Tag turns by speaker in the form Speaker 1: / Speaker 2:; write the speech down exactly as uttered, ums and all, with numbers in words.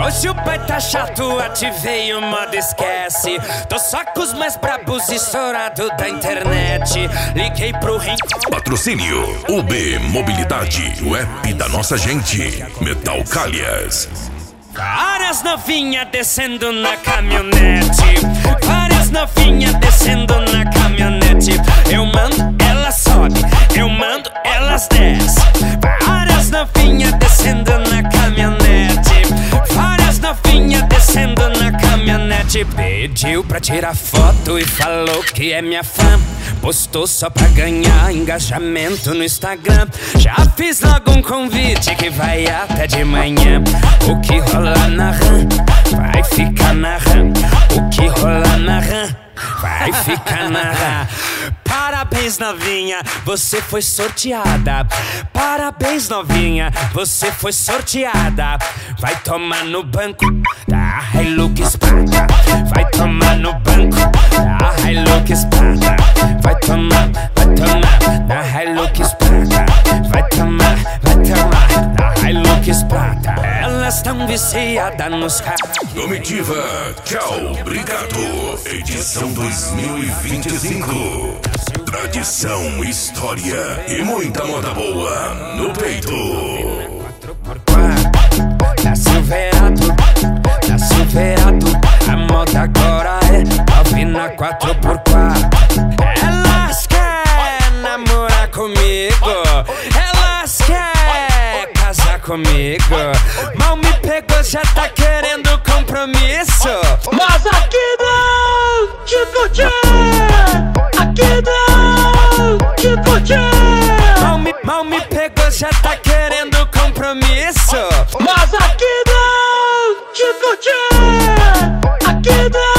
Speaker 1: Hoje o pai tá chato, ativei o modo esquece. Tô só com os mais brabos estourado da internet. Liguei pro rim.
Speaker 2: Patrocínio U B Mobilidade, o app da nossa gente. Metal Calhas.
Speaker 1: Várias novinhas descendo na caminhonete. Várias novinhas descendo na caminhonete. Eu mando, ela sobe. Eu mando, elas desce. Várias novinhas descendo na caminhonete. Várias novinhas descendo na caminhonete. Pediu pra tirar foto e falou que é minha fã. Postou só pra ganhar engajamento no Instagram. Já fiz logo um convite que vai até de manhã. O que rola na RAM vai ficar na RAM. O que rola na RAM vai ficar na RAM. Parabéns, novinha, você foi sorteada. Parabéns, novinha, você foi sorteada. Vai tomar no banco da Hilux Prata. Vai tomar no banco da Hilux Prata. Vai tomar, vai tomar da Hilux Prata. Vai tomar, vai tomar da Hilux Prata. Elas tão viciadas nos carros.
Speaker 2: Comitiva, tchau, obrigado. Edição dois mil e vinte e cinco. Tradição, história e muita moda boa no peito.
Speaker 1: Da Silverado, da Silverado. A moda agora é Alvina quatro por quatro. Elas querem namorar comigo. Elas querem casar comigo. Mal me pegou, já tá querendo compromisso.
Speaker 3: Mas aqui não te curti. Aqui não te curti.
Speaker 1: Mal me, mal me pegou, já tá querendo compromisso.
Speaker 3: Mas aqui não te curti. Aqui não